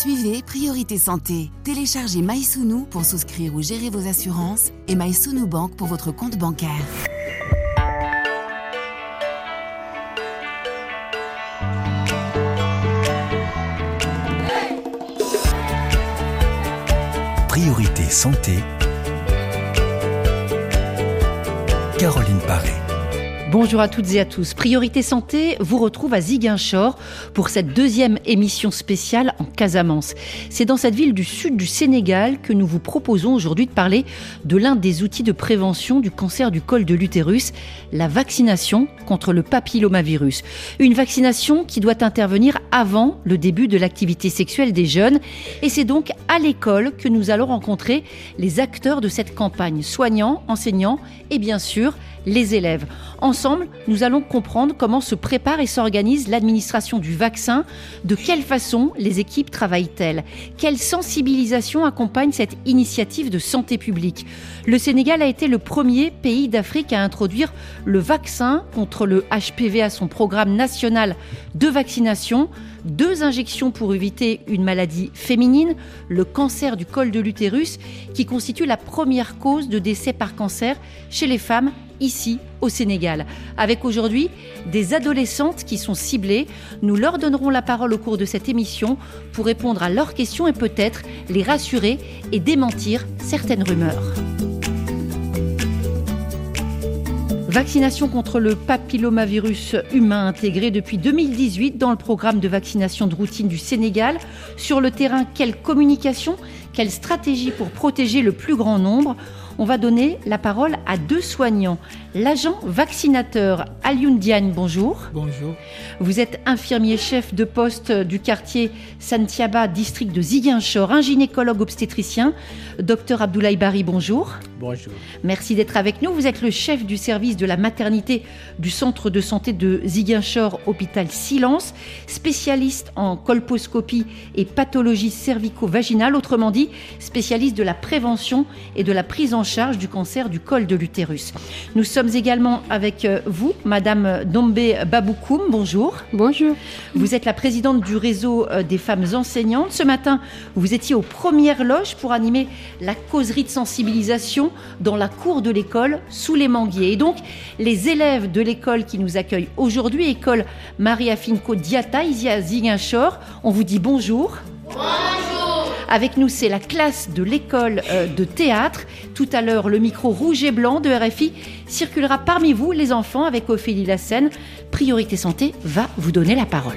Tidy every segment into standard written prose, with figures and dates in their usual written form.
Suivez Priorité Santé. Téléchargez MySounou pour souscrire ou gérer vos assurances et MySounou Bank pour votre compte bancaire. Priorité Santé. Caroline Paré. Bonjour à toutes et à tous. Priorité Santé vous retrouve à Ziguinchor pour cette deuxième émission spéciale en Casamance. C'est dans cette ville du sud du Sénégal que nous vous proposons aujourd'hui de parler de l'un des outils de prévention du cancer du col de l'utérus, la vaccination contre le papillomavirus. Une vaccination qui doit intervenir avant le début de l'activité sexuelle des jeunes. Et c'est donc à l'école que nous allons rencontrer les acteurs de cette campagne, soignants, enseignants et bien sûr les élèves. Ensemble, nous allons comprendre comment se prépare et s'organise l'administration du vaccin, de quelle façon les équipes travaillent-elles, quelle sensibilisation accompagne cette initiative de santé publique. Le Sénégal a été le premier pays d'Afrique à introduire le vaccin contre le HPV à son programme national de vaccination. 2 injections pour éviter une maladie féminine, le cancer du col de l'utérus, qui constitue la première cause de décès par cancer chez les femmes ici au Sénégal. Avec aujourd'hui des adolescentes qui sont ciblées, nous leur donnerons la parole au cours de cette émission pour répondre à leurs questions et peut-être les rassurer et démentir certaines rumeurs. Vaccination contre le papillomavirus humain intégré depuis 2018 dans le programme de vaccination de routine du Sénégal. Sur le terrain, quelle communication, quelle stratégie pour protéger le plus grand nombre ? On va donner la parole à 2 soignants. L'agent vaccinateur Alioune Diagne, bonjour. Bonjour. Vous êtes infirmier chef de poste du quartier Santiaba, district de Ziguinchor, un gynécologue obstétricien. Docteur Abdoulaye Bari, bonjour. Bonjour. Merci d'être avec nous. Vous êtes le chef du service de la maternité du centre de santé de Ziguinchor, hôpital Silence, spécialiste en colposcopie et pathologie cervico-vaginale, autrement dit spécialiste de la prévention et de la prise en charge du cancer du col de l'utérus. Nous sommes également avec vous, Madame Dombé Baboukoum, bonjour. Bonjour. Vous êtes la présidente du réseau des femmes enseignantes. Ce matin, vous étiez aux premières loges pour animer la causerie de sensibilisation dans la cour de l'école sous les manguiers. Et donc, les élèves de l'école qui nous accueillent aujourd'hui, école Maria-Finco Diatta, ici à Ziguinchor, on vous dit bonjour. Bonjour. Avec nous, c'est la classe de l'école de théâtre. Tout à l'heure, le micro rouge et blanc de RFI circulera parmi vous, les enfants, avec Ophélie Lassène. Priorité Santé va vous donner la parole.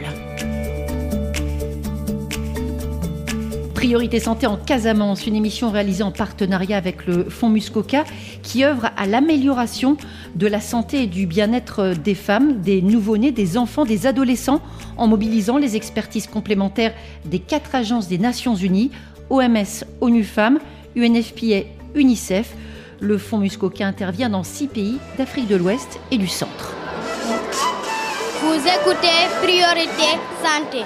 Priorité Santé en Casamance, une émission réalisée en partenariat avec le Fonds Muskoka qui œuvre à l'amélioration de la santé et du bien-être des femmes, des nouveau-nés, des enfants, des adolescents, en mobilisant les expertises complémentaires des 4 agences des Nations Unies, OMS, ONU Femmes, UNFPA, UNICEF. Le Fonds Muskoka intervient dans 6 pays d'Afrique de l'Ouest et du Centre. Vous écoutez Priorité Santé.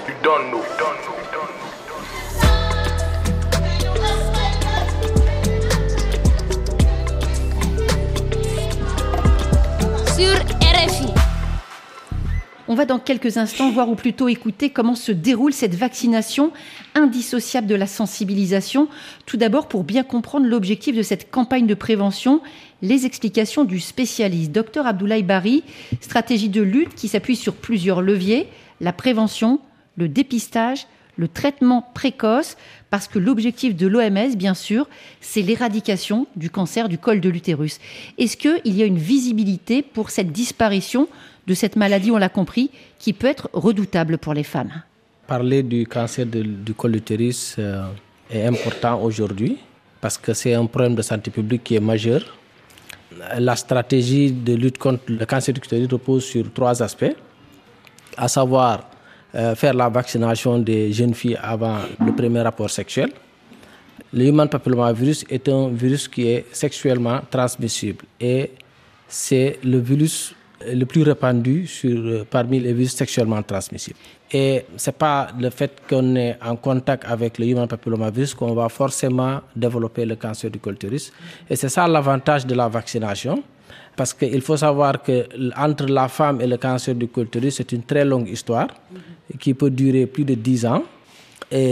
Sur RFI. On va dans quelques instants voir ou plutôt écouter comment se déroule cette vaccination indissociable de la sensibilisation. Tout d'abord, pour bien comprendre l'objectif de cette campagne de prévention, les explications du spécialiste, Dr Abdoulaye Bari, stratégie de lutte qui s'appuie sur plusieurs leviers, la prévention, le dépistage, le traitement précoce, parce que l'objectif de l'OMS, bien sûr, c'est l'éradication du cancer du col de l'utérus. Est-ce qu'il y a une visibilité pour cette disparition de cette maladie, on l'a compris, qui peut être redoutable pour les femmes? Parler du cancer du col de l'utérus est important aujourd'hui parce que c'est un problème de santé publique qui est majeur. La stratégie de lutte contre le cancer du utérus repose sur 3 aspects, à savoir faire la vaccination des jeunes filles avant le premier rapport sexuel. Le human papillomavirus est un virus qui est sexuellement transmissible et c'est le virus le plus répandu parmi les virus sexuellement transmissibles. Et ce n'est pas le fait qu'on est en contact avec le human papillomavirus qu'on va forcément développer le cancer du col de l'utérus. Et c'est ça l'avantage de la vaccination. Parce qu'il faut savoir qu'entre la femme et le cancer du col de l'utérus, c'est une très longue histoire qui peut durer plus de 10 ans. Et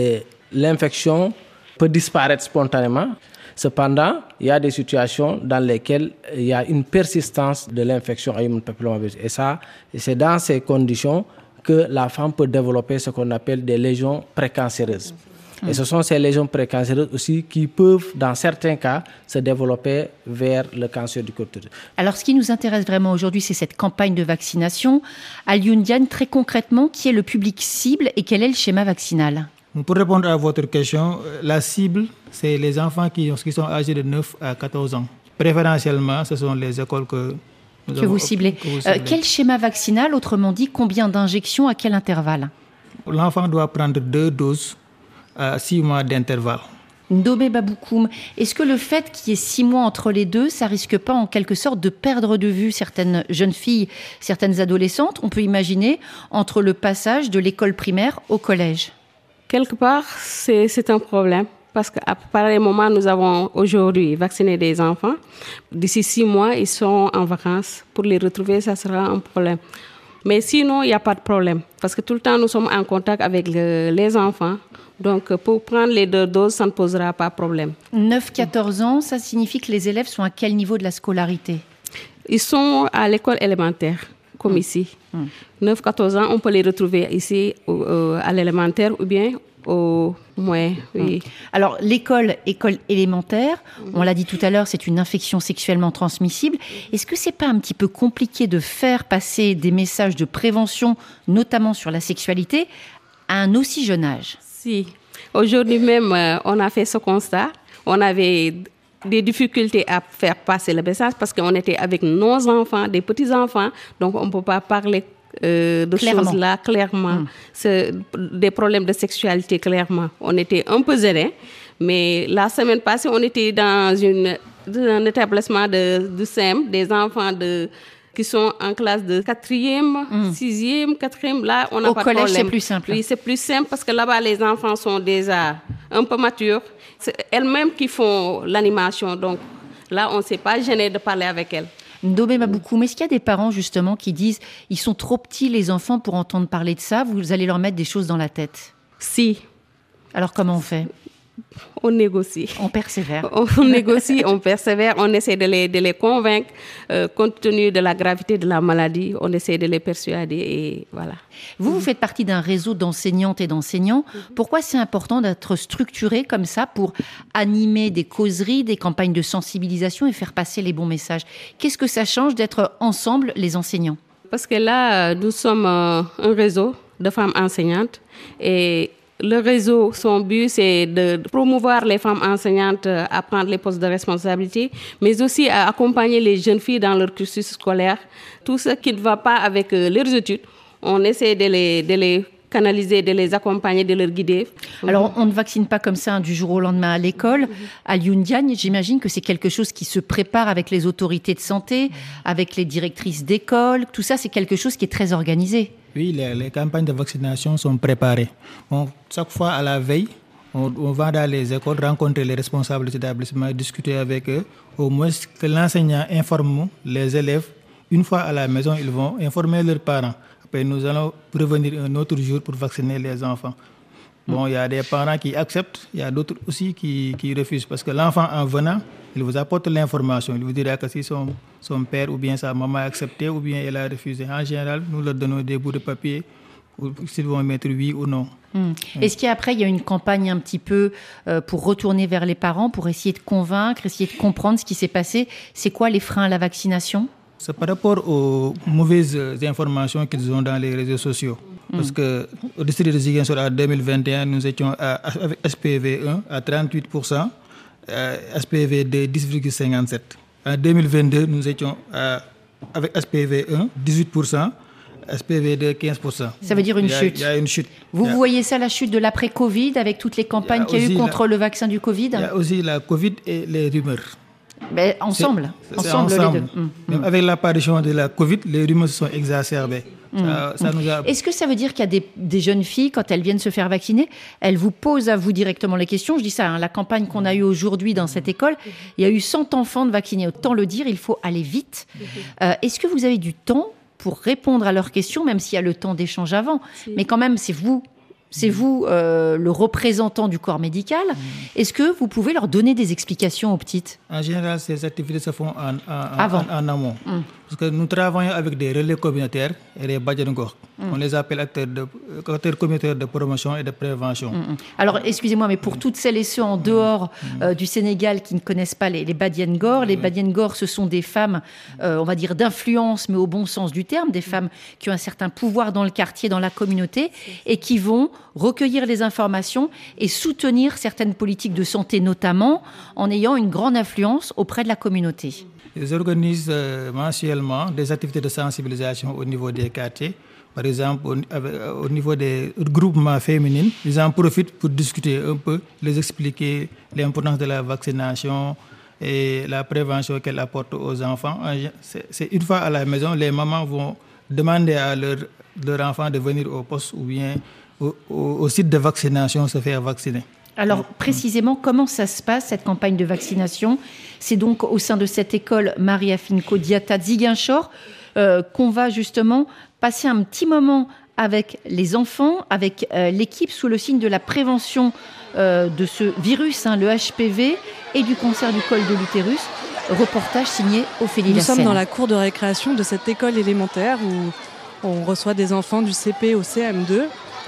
l'infection peut disparaître spontanément. Cependant, il y a des situations dans lesquelles il y a une persistance de l'infection à human papillomavirus. Et c'est dans ces conditions que la femme peut développer ce qu'on appelle des lésions précancéreuses. Et ce sont ces lésions précancéreuses aussi qui peuvent, dans certains cas, se développer vers le cancer du col de l'utérus. Alors, ce qui nous intéresse vraiment aujourd'hui, c'est cette campagne de vaccination. Alioune Diagne, très concrètement, qui est le public cible et quel est le schéma vaccinal ? Pour répondre à votre question, la cible, c'est les enfants qui sont âgés de 9 à 14 ans. Préférentiellement, ce sont les écoles que vous ciblez. Quel schéma vaccinal, autrement dit, combien d'injections, à quel intervalle ? L'enfant doit prendre 2 doses à 6 mois d'intervalle. Ndomé Baboukoum, est-ce que le fait qu'il y ait 6 mois entre les deux, ça risque pas en quelque sorte de perdre de vue certaines jeunes filles, certaines adolescentes ? On peut imaginer entre le passage de l'école primaire au collège. Quelque part, c'est un problème parce qu'à pareil moment, nous avons aujourd'hui vacciné des enfants. D'ici 6 mois, ils sont en vacances. Pour les retrouver, ça sera un problème. Mais sinon, il n'y a pas de problème parce que tout le temps, nous sommes en contact avec les enfants. Donc, pour prendre les 2 doses, ça ne posera pas de problème. 9-14 ans, ça signifie que les élèves sont à quel niveau de la scolarité ? Ils sont à l'école élémentaire, comme ici. 9-14 ans, on peut les retrouver ici à l'élémentaire ou bien au moyen. Oui. Alors, école élémentaire, on l'a dit tout à l'heure, c'est une infection sexuellement transmissible. Est-ce que c'est pas un petit peu compliqué de faire passer des messages de prévention, notamment sur la sexualité, à un aussi jeune âge ? Si. Aujourd'hui même, on a fait ce constat. On avait des difficultés à faire passer le message parce qu'on était avec nos enfants, des petits-enfants, donc on ne peut pas parler de choses là clairement. C'est des problèmes de sexualité clairement. On était un peu zélés, mais la semaine passée, on était dans un établissement de SEM, des enfants qui sont en classe de 4e, 6e, 4e. Là, on n'a pas de problème. Au collège, c'est plus simple. Oui, c'est plus simple parce que là-bas, les enfants sont déjà un peu matures. C'est elles-mêmes qui font l'animation. Donc là, on ne s'est pas gêné de parler avec elles. Ndomé Baboukoum, est-ce qu'il y a des parents justement qui disent ils sont trop petits les enfants pour entendre parler de ça, vous allez leur mettre des choses dans la tête ? Si. Alors comment on fait ? On négocie. On persévère. On négocie, on persévère, on essaie de les convaincre. Compte tenu de la gravité de la maladie, on essaie de les persuader et voilà. Vous faites partie d'un réseau d'enseignantes et d'enseignants. Pourquoi c'est important d'être structuré comme ça pour animer des causeries, des campagnes de sensibilisation et faire passer les bons messages ? Qu'est-ce que ça change d'être ensemble, les enseignants ? Parce que là, nous sommes un réseau de femmes enseignantes et le réseau, son but, c'est de promouvoir les femmes enseignantes à prendre les postes de responsabilité, mais aussi à accompagner les jeunes filles dans leur cursus scolaire. Tout ce qui ne va pas avec leurs études, on essaie de les canaliser, de les accompagner, de les guider. Alors, on ne vaccine pas comme ça du jour au lendemain à l'école. Alioune Diagne, j'imagine que c'est quelque chose qui se prépare avec les autorités de santé, avec les directrices d'école. Tout ça, c'est quelque chose qui est très organisé. Oui, les campagnes de vaccination sont préparées. Chaque fois à la veille, on va dans les écoles rencontrer les responsables des établissements, discuter avec eux, au moins que l'enseignant informe les élèves. Une fois à la maison, ils vont informer leurs parents. Après, nous allons prévenir un autre jour pour vacciner les enfants. Il y a des parents qui acceptent, il y a d'autres aussi qui refusent. Parce que l'enfant, en venant, il vous apporte l'information. Il vous dira que si son père ou bien sa maman a accepté ou bien elle a refusé. En général, nous leur donnons des bouts de papier s'ils vont mettre oui ou non. Est-ce qu'après, il y a une campagne un petit peu pour retourner vers les parents, pour essayer de convaincre, essayer de comprendre ce qui s'est passé ? C'est quoi les freins à la vaccination ? C'est par rapport aux mauvaises informations qu'ils ont dans les réseaux sociaux. Parce qu'au district de Ziguinchor, en 2021, nous étions avec SPV1 à 38%, SPV2 10,57%. En 2022, nous étions avec SPV1 18%, SPV2 15%. Ça veut dire une chute. Il y a une chute. Vous voyez ça, la chute de l'après-Covid, avec toutes les campagnes qu'il y a eu contre le vaccin du Covid ? Il y a aussi la Covid et les rumeurs. Mais ensemble les deux. Même avec l'apparition de la Covid, les rumeurs se sont exacerbées. Est-ce que ça veut dire qu'il y a des jeunes filles, quand elles viennent se faire vacciner, elles vous posent à vous directement les questions ? Je dis ça, la campagne qu'on a eue aujourd'hui dans cette école, il y a eu 100 enfants de vaccinés. Autant le dire, il faut aller vite. Est-ce que vous avez du temps pour répondre à leurs questions, même s'il y a le temps d'échange avant ? Mais quand même, c'est vous C'est vous le représentant du corps médical. Est-ce que vous pouvez leur donner des explications aux petites? En général, ces activités se font en amont. Parce que nous travaillons avec des relais communautaires et des badjanogor. On les appelle acteurs communautaires de promotion et de prévention. Alors, excusez-moi, mais pour toutes celles et ceux en dehors du Sénégal qui ne connaissent pas les Badiane-Gor, les Badiane-Gor, ce sont des femmes, on va dire, d'influence, mais au bon sens du terme, des femmes qui ont un certain pouvoir dans le quartier, dans la communauté, et qui vont recueillir les informations et soutenir certaines politiques de santé, notamment en ayant une grande influence auprès de la communauté. Ils organisent mensuellement des activités de sensibilisation au niveau des quartiers. Par exemple, au niveau des groupements féminins, ils en profitent pour discuter un peu, les expliquer l'importance de la vaccination et la prévention qu'elle apporte aux enfants. C'est une fois à la maison, les mamans vont demander à leur enfant de venir au poste ou bien au site de vaccination se faire vacciner. Alors, précisément, comment ça se passe, cette campagne de vaccination? C'est donc au sein de cette école Marie-Afinco Diatta de Ziguinchor qu'on va justement passer un petit moment avec les enfants, avec l'équipe sous le signe de la prévention de ce virus, le HPV, et du cancer du col de l'utérus. Reportage signé Ophélie Lassène. Nous sommes dans la cour de récréation de cette école élémentaire où on reçoit des enfants du CP au CM2.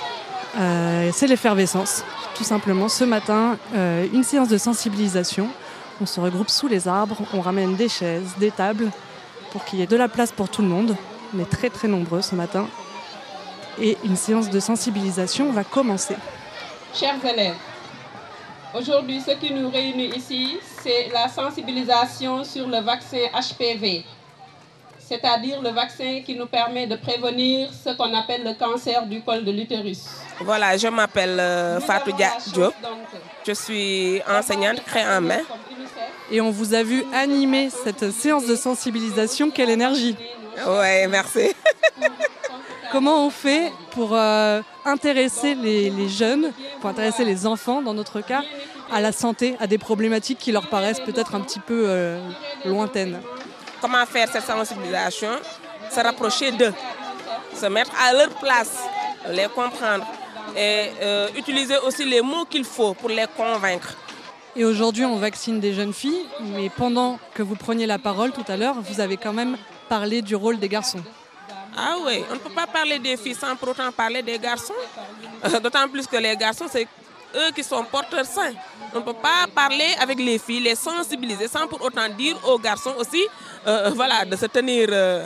C'est l'effervescence. Tout simplement, ce matin, une séance de sensibilisation. On se regroupe sous les arbres, on ramène des chaises, des tables, pour qu'il y ait de la place pour tout le monde. On est très très nombreux ce matin. Et une séance de sensibilisation va commencer. Chers élèves, aujourd'hui, ce qui nous réunit ici, c'est la sensibilisation sur le vaccin HPV, c'est-à-dire le vaccin qui nous permet de prévenir ce qu'on appelle le cancer du col de l'utérus. Voilà, je m'appelle Fatou Diop. Je suis enseignante craie en main. Et on vous a vu animer cette séance de sensibilisation. Quelle énergie! Oui, merci. Comment on fait pour intéresser les jeunes, pour intéresser les enfants, dans notre cas, à la santé, à des problématiques qui leur paraissent peut-être un petit peu lointaines? Comment faire cette sensibilisation? Se rapprocher d'eux, se mettre à leur place, les comprendre et utiliser aussi les mots qu'il faut pour les convaincre. Et aujourd'hui, on vaccine des jeunes filles, mais pendant que vous preniez la parole tout à l'heure, vous avez quand même parlé du rôle des garçons. Ah oui, on ne peut pas parler des filles sans pour autant parler des garçons. D'autant plus que les garçons, c'est eux qui sont porteurs sains. On ne peut pas parler avec les filles, les sensibiliser sans pour autant dire aux garçons aussi de se tenir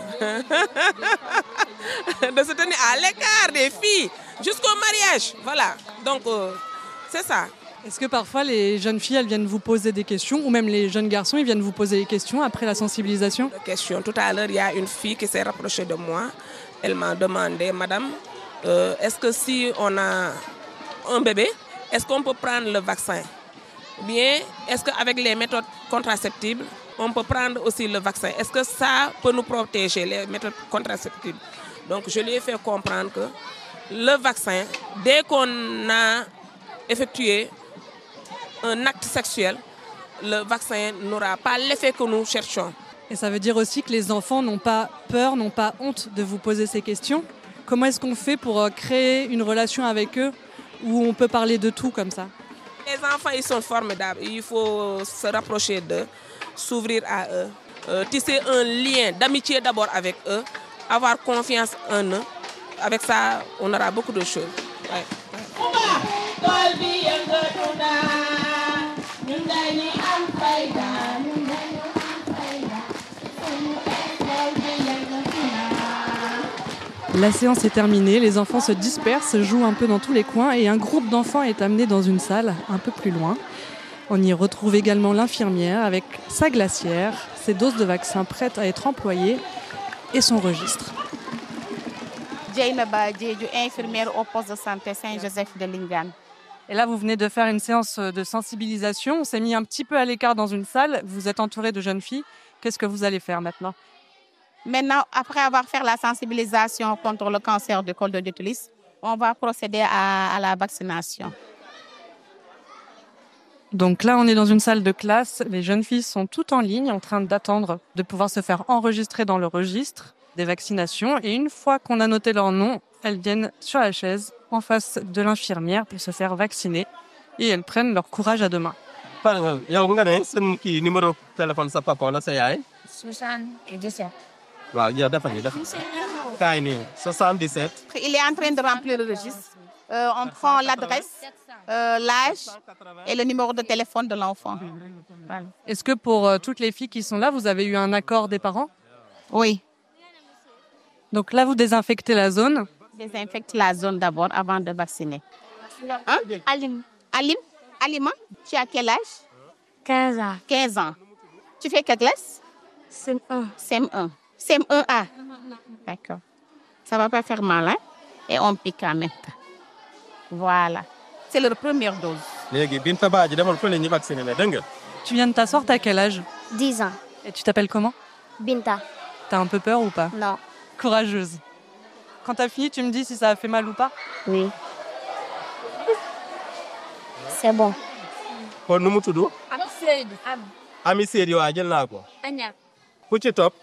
à l'écart des filles jusqu'au mariage. Voilà, donc c'est ça. Est-ce que parfois les jeunes filles elles viennent vous poser des questions ou même les jeunes garçons ils viennent vous poser des questions après la sensibilisation? Tout à l'heure, il y a une fille qui s'est rapprochée de moi. Elle m'a demandé, madame, est-ce que si on a un bébé, est-ce qu'on peut prendre le vaccin? Ou bien, est-ce qu'avec les méthodes contraceptives, on peut prendre aussi le vaccin? Est-ce que ça peut nous protéger, les méthodes contraceptives? Donc, je lui ai fait comprendre que le vaccin, dès qu'on a effectué un acte sexuel, le vaccin n'aura pas l'effet que nous cherchons. Et ça veut dire aussi que les enfants n'ont pas peur, n'ont pas honte de vous poser ces questions. Comment est-ce qu'on fait pour créer une relation avec eux où on peut parler de tout comme ça? Les enfants, ils sont formidables. Il faut se rapprocher d'eux, s'ouvrir à eux, tisser un lien d'amitié d'abord avec eux, avoir confiance en eux. Avec ça, on aura beaucoup de choses. Ouais. La séance est terminée, les enfants se dispersent, jouent un peu dans tous les coins et un groupe d'enfants est amené dans une salle un peu plus loin. On y retrouve également l'infirmière avec sa glacière, ses doses de vaccins prêtes à être employées et son registre. Dieynaba Diédhiou, infirmière au poste de santé Saint-Joseph de Lindiane. Et là, vous venez de faire une séance de sensibilisation. On s'est mis un petit peu à l'écart dans une salle. Vous êtes entouré de jeunes filles. Qu'est-ce que vous allez faire maintenant? Maintenant, après avoir fait la sensibilisation contre le cancer du col de l'utérus, on va procéder à la vaccination. Donc là, on est dans une salle de classe. Les jeunes filles sont toutes en ligne, en train d'attendre de pouvoir se faire enregistrer dans le registre des vaccinations. Et une fois qu'on a noté leur nom, elles viennent sur la chaise en face de l'infirmière pour se faire vacciner et elles prennent leur courage à deux mains. numéro de téléphone sa papa wala sa yaay 77. waaw yow dafa kaay nii 77. Il est en train de remplir le registre. On prend l'adresse, l'âge et le numéro de téléphone de l'enfant. Voilà. Est-ce que pour toutes les filles qui sont là, vous avez eu un accord des parents? Oui. Donc là, vous désinfectez la zone. Désinfecte la zone d'abord avant de vacciner. Hein? Alim. Alima, tu as quel âge? 15 ans. 15 ans. Tu fais quelle classe? CM1. CM1. CM1A. D'accord. Ça va pas faire mal, hein? Et on pique en même temps. Voilà. C'est leur première dose. Tu viens de t'asseoir, t'as quel âge? 10 ans. Et tu t'appelles comment? Binta. T'as un peu peur ou pas? Non. Courageuse. Quand t'as fini, tu me dis si ça a fait mal ou pas? Oui. C'est bon. kon nu mu tudd. Ami Seydou waa jël naa ko. ku ci topp.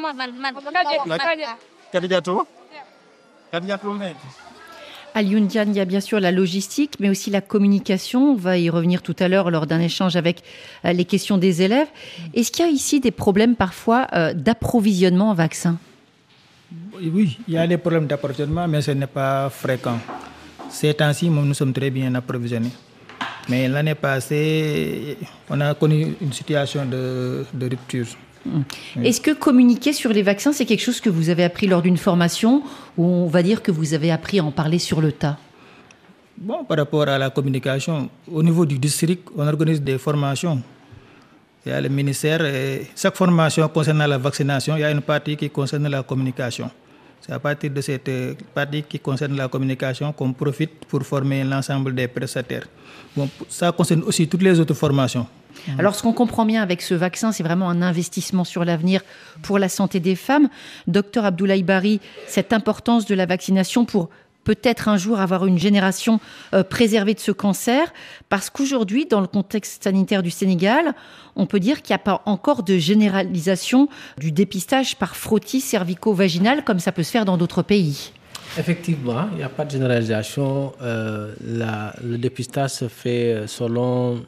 Kadijatou Mbengue. Alioune Diane, il y a bien sûr la logistique, mais aussi la communication. On va y revenir tout à l'heure lors d'un échange avec les questions des élèves. Est-ce qu'il y a ici des problèmes parfois d'approvisionnement en vaccins? Oui, il y a des problèmes d'approvisionnement, mais ce n'est pas fréquent. Ces temps-ci, nous sommes très bien approvisionnés. Mais l'année passée, on a connu une situation de rupture. Oui. Est-ce que communiquer sur les vaccins, c'est quelque chose que vous avez appris lors d'une formation ou on va dire que vous avez appris à en parler sur le tas? Bon, par rapport à la communication, au niveau du district, on organise des formations. Il y a le ministère, et chaque formation concernant la vaccination, il y a une partie qui concerne la communication. C'est à partir de cette partie qui concerne la communication qu'on profite pour former l'ensemble des prestataires. Bon, ça concerne aussi toutes les autres formations. Alors, ce qu'on comprend bien avec ce vaccin, c'est vraiment un investissement sur l'avenir pour la santé des femmes. Docteur Abdoulaye Bari, cette importance de la vaccination pour peut-être un jour avoir une génération préservée de ce cancer, parce qu'aujourd'hui, dans le contexte sanitaire du Sénégal, on peut dire qu'il n'y a pas encore de généralisation du dépistage par frottis cervico-vaginal comme ça peut se faire dans d'autres pays. Effectivement, il n'y a pas de généralisation. Le dépistage se fait selon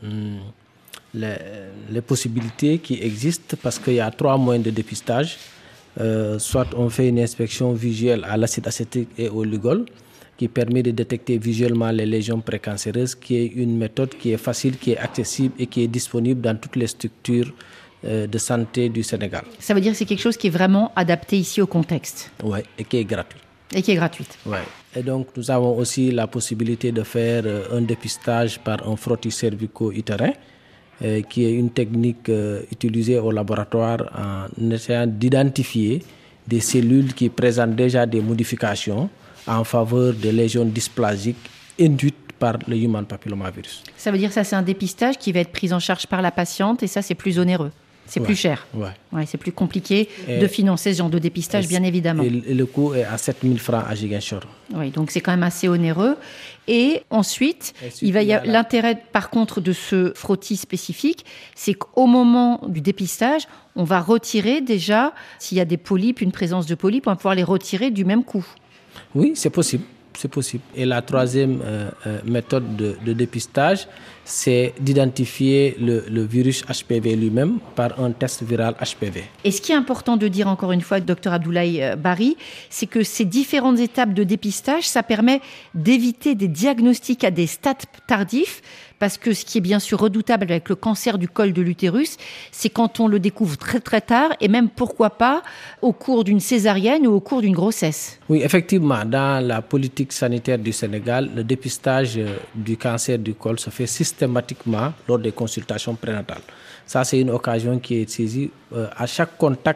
les possibilités qui existent, parce qu'il y a 3 moyens de dépistage. Soit on fait une inspection visuelle à l'acide acétique et au Lugol, qui permet de détecter visuellement les lésions précancéreuses, qui est une méthode qui est facile, qui est accessible et qui est disponible dans toutes les structures de santé du Sénégal. Ça veut dire que c'est quelque chose qui est vraiment adapté ici au contexte. Oui, et qui est gratuit. Et qui est gratuite. Oui. Et donc, nous avons aussi la possibilité de faire un dépistage par un frottis cervico-utérin, qui est une technique utilisée au laboratoire en essayant d'identifier des cellules qui présentent déjà des modifications en faveur de lésions dysplasiques induites par le human papillomavirus. Ça veut dire que ça, c'est un dépistage qui va être pris en charge par la patiente et ça, c'est plus onéreux. C'est plus cher. Ouais, c'est plus compliqué de financer ce genre de dépistage, bien évidemment. Et le coût est à 7 000 francs à Ziguinchor. Oui, donc c'est quand même assez onéreux. Et ensuite, il y a l'intérêt, par contre, de ce frottis spécifique, c'est qu'au moment du dépistage, on va retirer déjà, s'il y a des polypes, une présence de polypes, on va pouvoir les retirer du même coup. Oui, c'est possible. C'est possible. Et la troisième méthode de dépistage, c'est d'identifier le virus HPV lui-même par un test viral HPV. Et ce qui est important de dire encore une fois, Dr Abdoulaye Bari, c'est que ces différentes étapes de dépistage, ça permet d'éviter des diagnostics à des stades tardifs, parce que ce qui est bien sûr redoutable avec le cancer du col de l'utérus, c'est quand on le découvre très très tard et même pourquoi pas au cours d'une césarienne ou au cours d'une grossesse. Oui, effectivement, dans la politique sanitaire du Sénégal, le dépistage du cancer du col se fait systématiquement lors des consultations prénatales. Ça, c'est une occasion qui est saisie. À chaque contact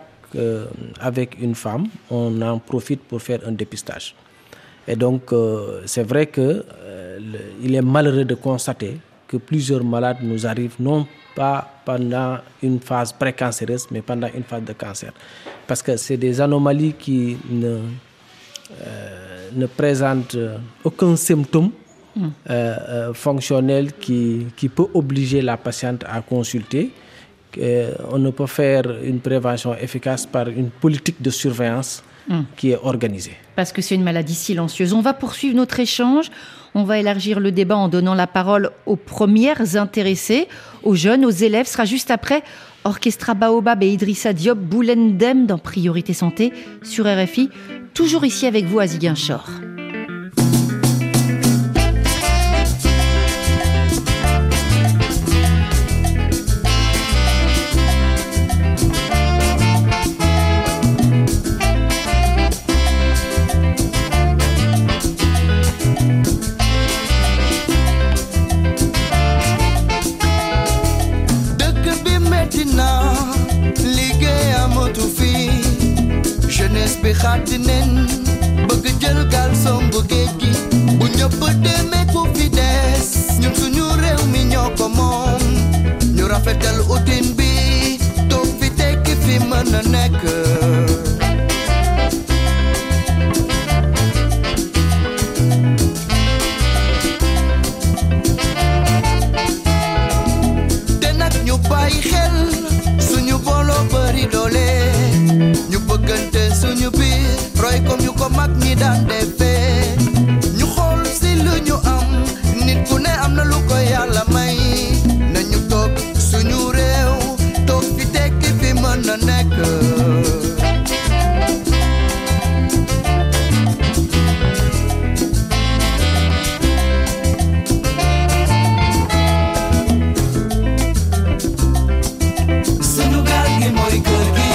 avec une femme, on en profite pour faire un dépistage. Et donc, c'est vrai qu'il est malheureux de constater que plusieurs malades nous arrivent non pas pendant une phase précancéreuse, mais pendant une phase de cancer. Parce que c'est des anomalies qui ne présentent aucun symptôme fonctionnel qui peut obliger la patiente à consulter. On ne peut faire une prévention efficace par une politique de surveillance qui est organisée. Parce que c'est une maladie silencieuse. On va poursuivre notre échange. On va élargir le débat en donnant la parole aux premières intéressées, aux jeunes, aux élèves. Ce sera juste après Orchestra Baobab et Idrissa Diop, Boulendem dans Priorité Santé sur RFI. Toujours ici avec vous à Ziguinchor. bi xaati nen bëgg jël gaal sombu géej gi bu ñëpp demee ku fi des ñun suñu réew mi ñoo ko moom ñu rafetal utin bi toog fi tekki fi mën a nekk te nag ñu bàyyi xel suñu booloo bari doole ñu bëggante suñu biir roy comme ñu ko mag ñi daan defee ñu xool si lu ñu am nit ku ne am na lu ko yàlla may nañu toog suñu réew toog fi tekki fi mën na nekk suñu gaal gi mooy kër gi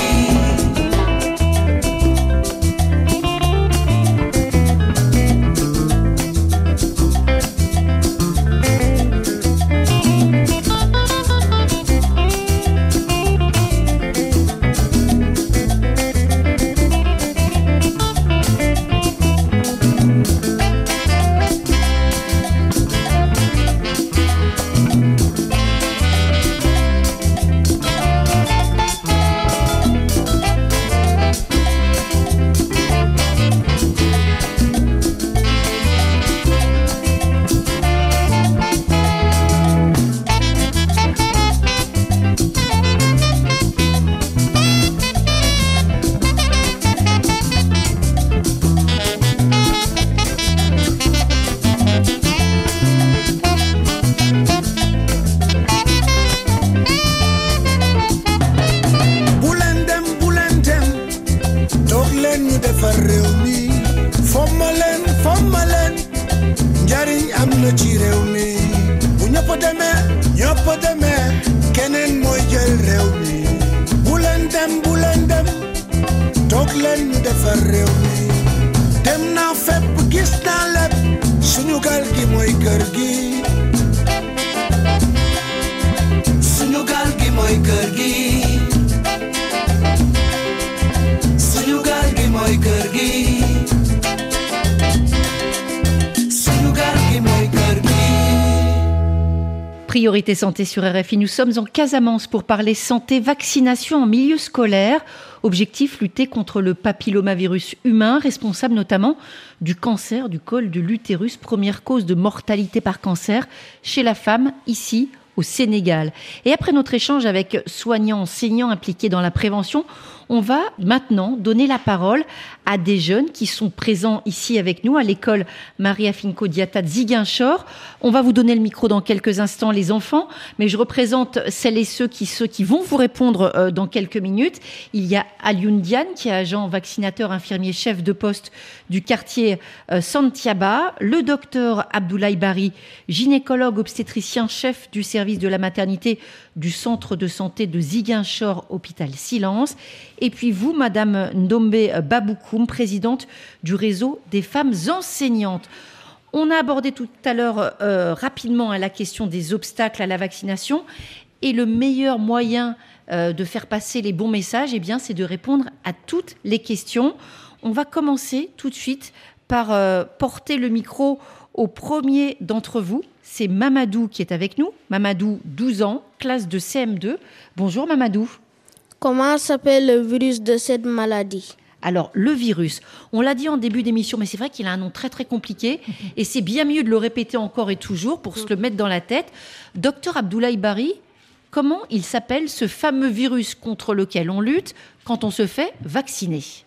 Priorité Santé sur RFI, nous sommes en Casamance pour parler santé, vaccination en milieu scolaire. Objectif, lutter contre le papillomavirus humain, responsable notamment du cancer du col de l'utérus, première cause de mortalité par cancer chez la femme ici au Sénégal. Et après notre échange avec soignants, enseignants impliqués dans la prévention, on va maintenant donner la parole à des jeunes qui sont présents ici avec nous à l'école Maria Finko Diatta de Ziguinchor. On va vous donner le micro dans quelques instants, les enfants, mais je représente celles et ceux qui vont vous répondre dans quelques minutes. Il y a Alioune Diane, qui est agent vaccinateur infirmier chef de poste du quartier Santiaba, le docteur Abdoulaye Bari, gynécologue obstétricien chef du service de la maternité du centre de santé de Ziguinchor, hôpital Silence. Et puis vous, Madame Ndombe Baboukoum, présidente du réseau des femmes enseignantes. On a abordé tout à l'heure rapidement la question des obstacles à la vaccination. Et le meilleur moyen de faire passer les bons messages, c'est de répondre à toutes les questions. On va commencer tout de suite par porter le micro au premier d'entre vous. C'est Mamadou qui est avec nous. Mamadou, 12 ans, classe de CM2. Bonjour Mamadou. Comment s'appelle le virus de cette maladie? Alors, le virus, on l'a dit en début d'émission, mais c'est vrai qu'il a un nom très très compliqué et c'est bien mieux de le répéter encore et toujours pour se le mettre dans la tête. Docteur Abdoulaye Bari, comment il s'appelle ce fameux virus contre lequel on lutte quand on se fait vacciner?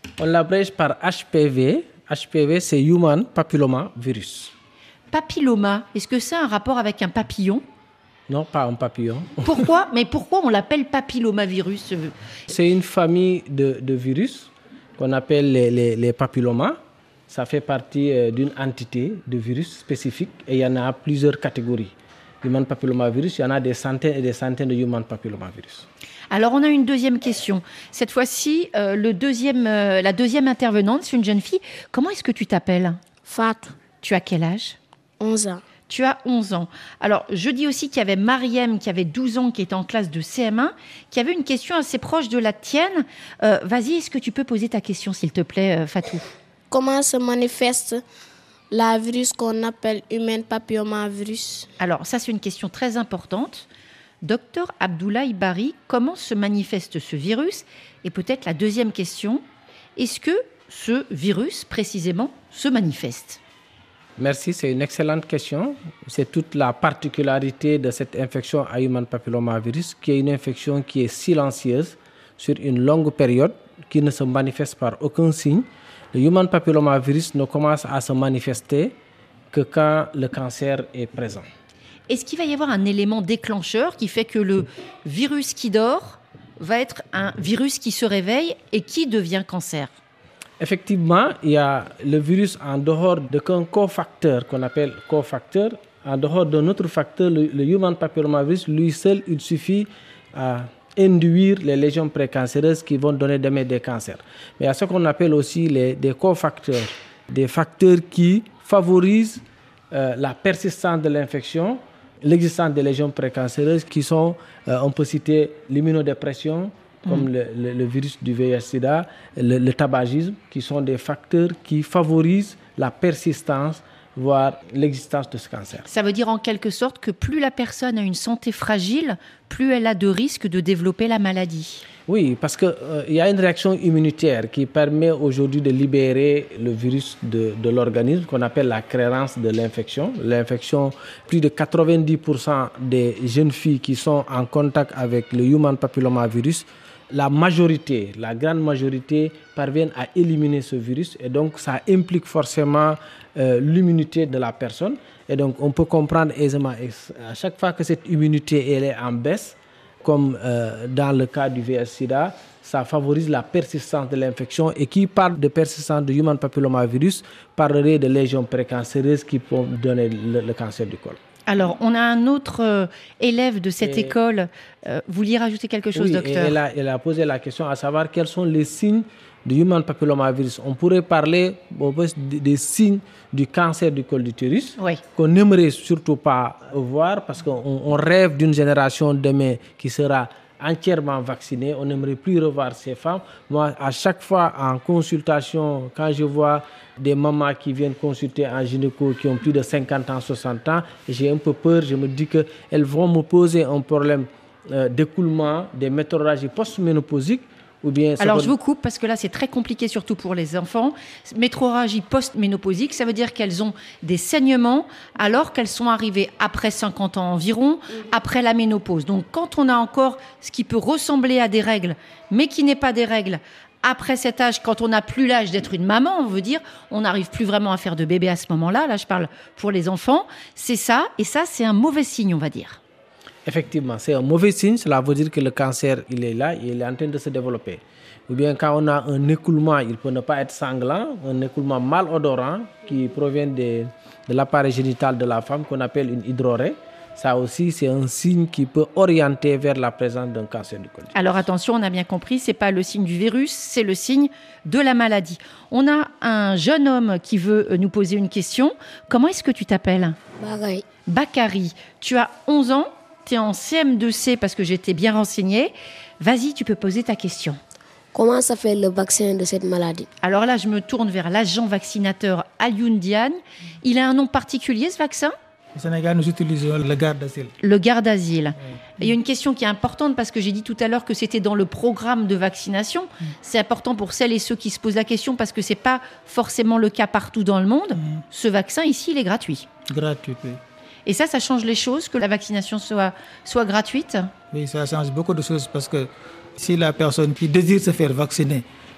On l'abrège par HPV. HPV, c'est Human Papilloma Virus. Papilloma, est-ce que ça a un rapport avec un papillon? Non, pas un papillon. Pourquoi? Mais pourquoi on l'appelle papillomavirus? C'est une famille de virus qu'on appelle les papillomas. Ça fait partie d'une entité de virus spécifique et il y en a plusieurs catégories. Human papillomavirus, il y en a des centaines et des centaines de human papillomavirus. Alors, on a une deuxième question. Cette fois-ci, la deuxième intervenante, c'est une jeune fille. Comment est-ce que tu t'appelles? Fatou. Tu as quel âge? 11 ans. Tu as 11 ans. Alors, je dis aussi qu'il y avait Mariem, qui avait 12 ans, qui était en classe de CM1, qui avait une question assez proche de la tienne. Vas-y, est-ce que tu peux poser ta question, s'il te plaît, Fatou? Comment se manifeste la virus qu'on appelle human papillomavirus? Alors, ça, c'est une question très importante. Docteur Abdoulaye Bari, comment se manifeste ce virus? Et peut-être la deuxième question, est-ce que ce virus, précisément, se manifeste? Merci, c'est une excellente question. C'est toute la particularité de cette infection à human papillomavirus, qui est une infection qui est silencieuse sur une longue période, qui ne se manifeste par aucun signe. Le human papillomavirus ne commence à se manifester que quand le cancer est présent. Est-ce qu'il va y avoir un élément déclencheur qui fait que le virus qui dort va être un virus qui se réveille et qui devient cancer? Effectivement, il y a le virus en dehors d'un cofacteur qu'on appelle cofacteur. En dehors d'un autre facteur, le human papillomavirus, lui seul, il suffit à induire les lésions précancéreuses qui vont donner des cancers. Mais il y a ce qu'on appelle aussi des cofacteurs, des facteurs qui favorisent la persistance de l'infection, l'existence des lésions précancéreuses qui sont, on peut citer l'immunodépression, comme le virus du VIH-Sida, le tabagisme, qui sont des facteurs qui favorisent la persistance, voire l'existence de ce cancer. Ça veut dire en quelque sorte que plus la personne a une santé fragile, plus elle a de risques de développer la maladie. Oui, parce qu'il y a une réaction immunitaire qui permet aujourd'hui de libérer le virus de l'organisme, qu'on appelle la créance de l'infection. L'infection, plus de 90% des jeunes filles qui sont en contact avec le human papillomavirus, la grande majorité parviennent à éliminer ce virus et donc ça implique forcément l'immunité de la personne. Et donc on peut comprendre aisément, à chaque fois que cette immunité elle est en baisse, comme dans le cas du VIH-Sida, ça favorise la persistance de l'infection et qui parle de persistance du human papillomavirus parlerait de lésions précancéreuses qui peuvent donner le cancer du col. Alors, on a un autre élève de cette école. Vous vouliez rajouter quelque chose, docteur? Elle a posé la question à savoir quels sont les signes du human papillomavirus. On pourrait parler des signes du cancer du col de l'utérus, qu'on n'aimerait surtout pas voir parce qu'on rêve d'une génération demain qui sera entièrement vaccinée. On n'aimerait plus revoir ces femmes. Moi, à chaque fois en consultation, quand je vois des mamans qui viennent consulter en gynéco qui ont plus de 50 ans, 60 ans, j'ai un peu peur. Je me dis qu'elles vont me poser un problème d'écoulement des métrorragies post-ménopausiques. Alors, je vous coupe parce que là, c'est très compliqué, surtout pour les enfants. Métrorragie post-ménopausique, ça veut dire qu'elles ont des saignements alors qu'elles sont arrivées après 50 ans environ, après la ménopause. Donc, quand on a encore ce qui peut ressembler à des règles, mais qui n'est pas des règles, après cet âge, quand on n'a plus l'âge d'être une maman, on veut dire, on n'arrive plus vraiment à faire de bébé à ce moment-là. Là, je parle pour les enfants. C'est ça, et ça, c'est un mauvais signe, on va dire. Effectivement, c'est un mauvais signe. Cela veut dire que le cancer, il est là, il est en train de se développer. Ou bien quand on a un écoulement, il peut ne pas être sanglant, un écoulement malodorant qui provient de l'appareil génital de la femme qu'on appelle une hydrorrhée. Ça aussi, c'est un signe qui peut orienter vers la présence d'un cancer du col. Alors attention, on a bien compris, ce n'est pas le signe du virus, c'est le signe de la maladie. On a un jeune homme qui veut nous poser une question. Comment est-ce que tu t'appelles? Bakary. Bakary, tu as 11 ans. Tu es en CM2C parce que j'étais bien renseignée. Vas-y, tu peux poser ta question. Comment ça fait le vaccin de cette maladie? Alors là, je me tourne vers l'agent vaccinateur Alioune Diagne. Il a un nom particulier, ce vaccin? Au Sénégal, nous utilisons le Gardasil. Le Gardasil. Il y a une question qui est importante parce que j'ai dit tout à l'heure que c'était dans le programme de vaccination. C'est important pour celles et ceux qui se posent la question parce que ce n'est pas forcément le cas partout dans le monde. Ce vaccin ici, il est gratuit. Gratuit, oui. Et ça change les choses, que la vaccination soit gratuite? Oui, ça change beaucoup de choses parce que si la personne qui désire se faire vacciner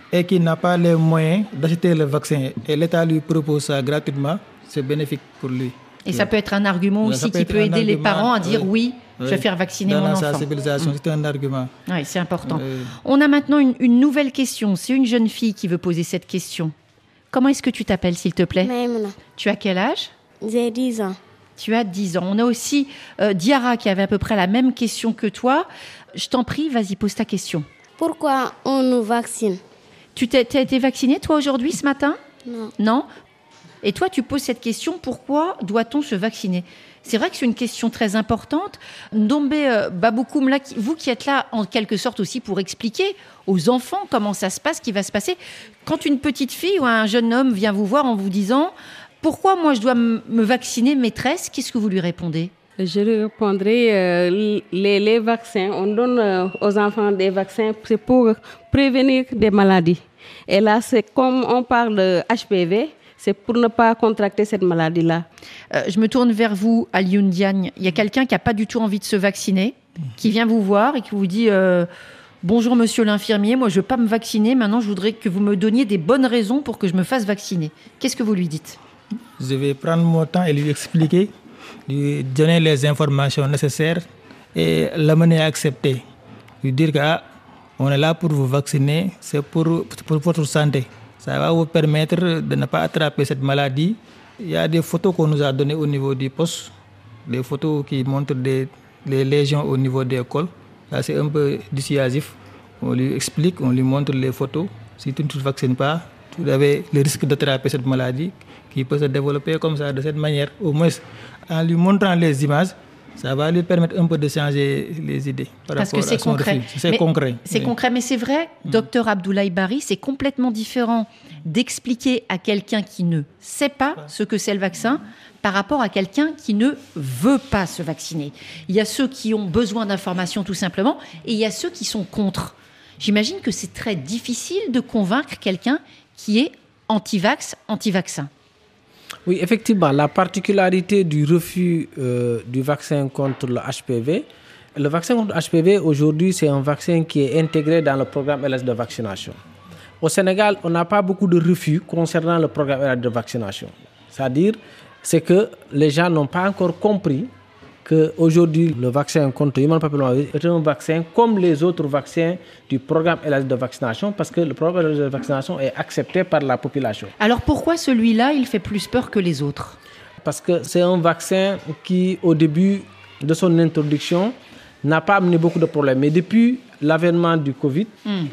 et qui n'a pas les moyens d'acheter le vaccin et l'État lui propose ça gratuitement, c'est bénéfique pour lui. Et ça peut être un argument aussi qui peut aider les parents à dire oui, je vais faire vacciner mon enfant. Dans la sensibilisation, c'est un argument. Oui, c'est important. On a maintenant une nouvelle question. C'est une jeune fille qui veut poser cette question. Comment est-ce que tu t'appelles, s'il te plaît? Maïmouna. Tu as quel âge? J'ai 10 ans. Tu as 10 ans. On a aussi Diara qui avait à peu près la même question que toi. Je t'en prie, vas-y, pose ta question. Pourquoi on nous vaccine? Tu t'as été vaccinée, toi, aujourd'hui, ce matin? Non. Non? Et toi, tu poses cette question, pourquoi doit-on se vacciner? C'est vrai que c'est une question très importante. Ndombe Baboukoum, vous qui êtes là en quelque sorte aussi pour expliquer aux enfants comment ça se passe, ce qui va se passer. Quand une petite fille ou un jeune homme vient vous voir en vous disant « Pourquoi moi je dois me vacciner, maîtresse ?» Qu'est-ce que vous lui répondez? Je répondrai, les vaccins, on donne aux enfants des vaccins, c'est pour prévenir des maladies. Et là, c'est comme on parle de HPV, c'est pour ne pas contracter cette maladie-là. Je me tourne vers vous, Alioune Diagne. Il y a quelqu'un qui n'a pas du tout envie de se vacciner, qui vient vous voir et qui vous dit bonjour monsieur l'infirmier, moi je ne veux pas me vacciner, maintenant je voudrais que vous me donniez des bonnes raisons pour que je me fasse vacciner. Qu'est-ce que vous lui dites? Je vais prendre mon temps et lui expliquer, lui donner les informations nécessaires et l'amener à accepter. Lui dire qu'on est là pour vous vacciner, c'est pour votre santé. Ça va vous permettre de ne pas attraper cette maladie. Il y a des photos qu'on nous a données au niveau du poste, des photos qui montrent les lésions au niveau des cols. Ça, c'est un peu dissuasif. On lui explique, on lui montre les photos. Si tu ne te vaccines pas, tu avais le risque d'attraper cette maladie qui peut se développer comme ça, de cette manière. Au moins, en lui montrant les images, ça va lui permettre un peu de changer les idées. Parce que c'est concret. C'est concret. C'est concret, mais c'est vrai, docteur Abdoulaye Bari, c'est complètement différent d'expliquer à quelqu'un qui ne sait pas ce que c'est le vaccin par rapport à quelqu'un qui ne veut pas se vacciner. Il y a ceux qui ont besoin d'informations tout simplement et il y a ceux qui sont contre. J'imagine que c'est très difficile de convaincre quelqu'un qui est anti-vaccin. Oui, effectivement, la particularité du refus du vaccin contre le HPV, le vaccin contre le HPV aujourd'hui, c'est un vaccin qui est intégré dans le programme LS de vaccination. Au Sénégal, on n'a pas beaucoup de refus concernant le programme LS de vaccination. C'est-à-dire, c'est que les gens n'ont pas encore compris qu'aujourd'hui, le vaccin contre le human papillomavirus est un vaccin comme les autres vaccins du programme LS de vaccination, parce que le programme LS de vaccination est accepté par la population. Alors pourquoi celui-là, il fait plus peur que les autres? Parce que c'est un vaccin qui, au début de son introduction, n'a pas amené beaucoup de problèmes. Mais depuis l'avènement du Covid,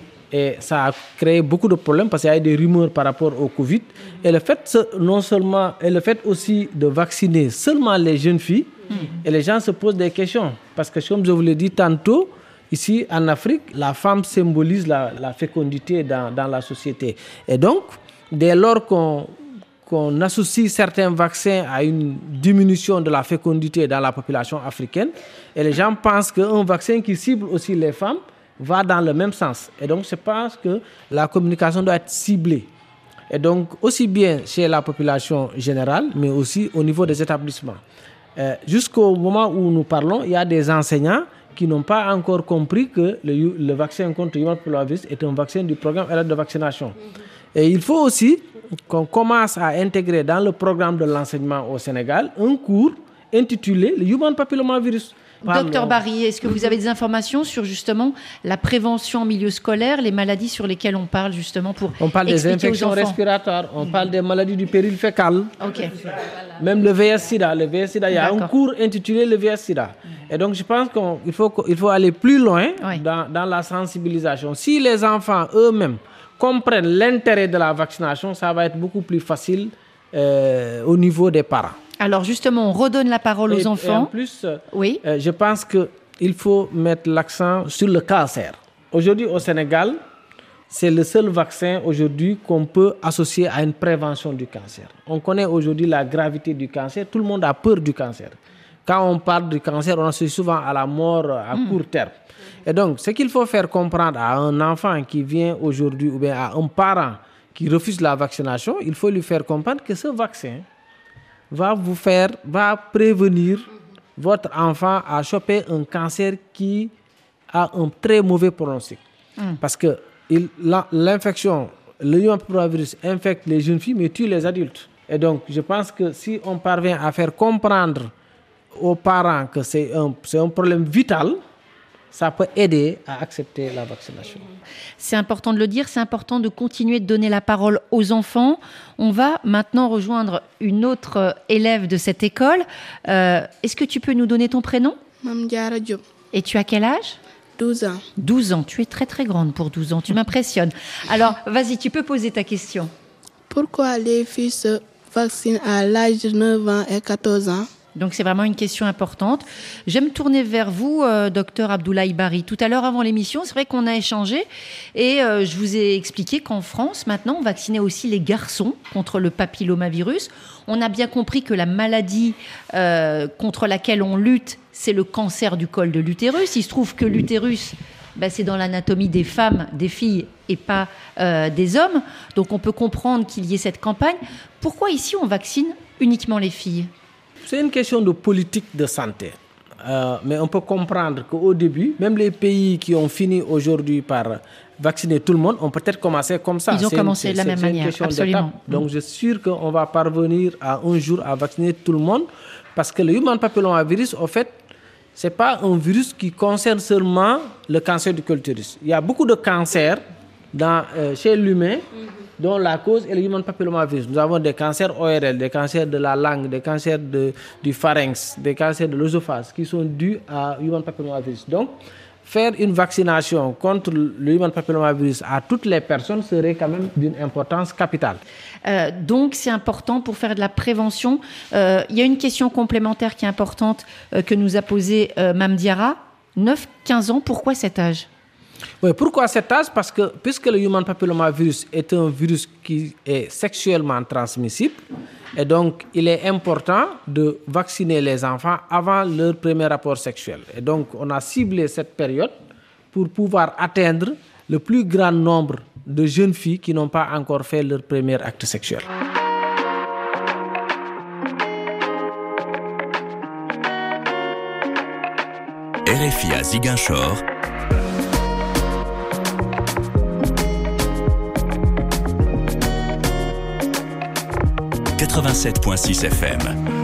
et ça a créé beaucoup de problèmes parce qu'il y a eu des rumeurs par rapport au Covid. Et le fait, le fait aussi de vacciner seulement les jeunes filles, et les gens se posent des questions. Parce que comme je vous l'ai dit tantôt, ici en Afrique, la femme symbolise la fécondité dans la société. Et donc, dès lors qu'on associe certains vaccins à une diminution de la fécondité dans la population africaine, et les gens pensent qu'un vaccin qui cible aussi les femmes va dans le même sens. Et donc, je pense que la communication doit être ciblée. Et donc, aussi bien chez la population générale, mais aussi au niveau des établissements. Jusqu'au moment où nous parlons, il y a des enseignants qui n'ont pas encore compris que le vaccin contre le human papillomavirus est un vaccin du programme LS de vaccination. Et il faut aussi qu'on commence à intégrer dans le programme de l'enseignement au Sénégal un cours intitulé le human papillomavirus. Docteur Bari, est-ce que vous avez des informations sur justement la prévention en milieu scolaire, les maladies sur lesquelles on parle justement pour On parle des infections respiratoires, on parle des maladies du péril fécal, même le VIH-Sida. Le VIH-Sida, il y a un cours intitulé le VIH-Sida. Et donc je pense qu'il faut aller plus loin dans la sensibilisation. Si les enfants eux-mêmes comprennent l'intérêt de la vaccination, ça va être beaucoup plus facile au niveau des parents. Alors justement, on redonne la parole aux enfants. Et en plus, je pense qu'il faut mettre l'accent sur le cancer. Aujourd'hui au Sénégal, c'est le seul vaccin aujourd'hui qu'on peut associer à une prévention du cancer. On connaît aujourd'hui la gravité du cancer, tout le monde a peur du cancer. Quand on parle du cancer, on associe souvent à la mort à court terme. Et donc, ce qu'il faut faire comprendre à un enfant qui vient aujourd'hui ou bien à un parent qui refuse la vaccination, il faut lui faire comprendre que ce vaccin va prévenir votre enfant à choper un cancer qui a un très mauvais pronostic. Parce que l'infection, le human papillomavirus infecte les jeunes filles mais tue les adultes. Et donc, je pense que si on parvient à faire comprendre aux parents que c'est un problème vital, ça peut aider à accepter la vaccination. C'est important de le dire, c'est important de continuer de donner la parole aux enfants. On va maintenant rejoindre une autre élève de cette école. Est-ce que tu peux nous donner ton prénom ? Mame Diarra Diop. Et tu as quel âge ? 12 ans. 12 ans, tu es très très grande pour 12 ans, tu m'impressionnes. Alors, vas-y, tu peux poser ta question. Pourquoi les filles se vaccinent à l'âge de 9 ans et 14 ans ? Donc c'est vraiment une question importante. Je vais me tourner vers vous, docteur Abdoulaye Bari. Tout à l'heure, avant l'émission, c'est vrai qu'on a échangé et je vous ai expliqué qu'en France, maintenant, on vaccinait aussi les garçons contre le papillomavirus. On a bien compris que la maladie contre laquelle on lutte, c'est le cancer du col de l'utérus. Il se trouve que l'utérus, c'est dans l'anatomie des femmes, des filles et pas des hommes. Donc on peut comprendre qu'il y ait cette campagne. Pourquoi ici, on vaccine uniquement les filles ? C'est une question de politique de santé. Mais on peut comprendre qu'au début, même les pays qui ont fini aujourd'hui par vacciner tout le monde ont peut-être commencé comme ça. Ils ont commencé de la même manière, absolument. Donc je suis sûr qu'on va parvenir un jour à vacciner tout le monde parce que le human papillomavirus, en fait, ce n'est pas un virus qui concerne seulement le cancer du col de l'utérus. Il y a beaucoup de cancers chez l'humain dont la cause est le human papillomavirus. Nous avons des cancers ORL, des cancers de la langue, des cancers du pharynx, des cancers de l'œsophage qui sont dus à human papillomavirus. Donc, faire une vaccination contre le human papillomavirus à toutes les personnes serait quand même d'une importance capitale. Donc, c'est important pour faire de la prévention. Il y a une question complémentaire qui est importante que nous a posée Mame Diarra. 9-15 ans, pourquoi cet âge ? Oui, pourquoi cet âge ? Parce que puisque le human papillomavirus est un virus qui est sexuellement transmissible, et donc il est important de vacciner les enfants avant leur premier rapport sexuel. Et donc on a ciblé cette période pour pouvoir atteindre le plus grand nombre de jeunes filles qui n'ont pas encore fait leur premier acte sexuel. RFI à Ziguinchor. 87.6 FM.